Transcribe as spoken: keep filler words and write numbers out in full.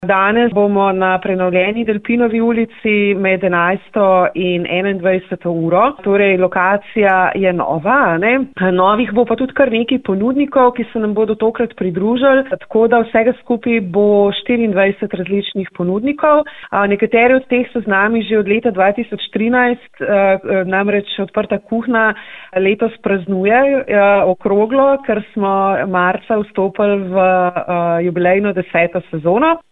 Danes bomo na prenovljeni Delpinovi ulici med enajsto in enaindvajseto uro. Torej, lokacija je nova, ne? Novih bo pa tudi kar nekaj ponudnikov, ki se nam bodo tokrat pridružili, tako da vsega skupaj bo štiriindvajset različnih ponudnikov. Nekateri od teh so z nami že od leta dva tisoč trinajst, namreč Odprta kuhna letos praznuje okroglo, ker smo marca vstopili v jubilejno deseto sezono.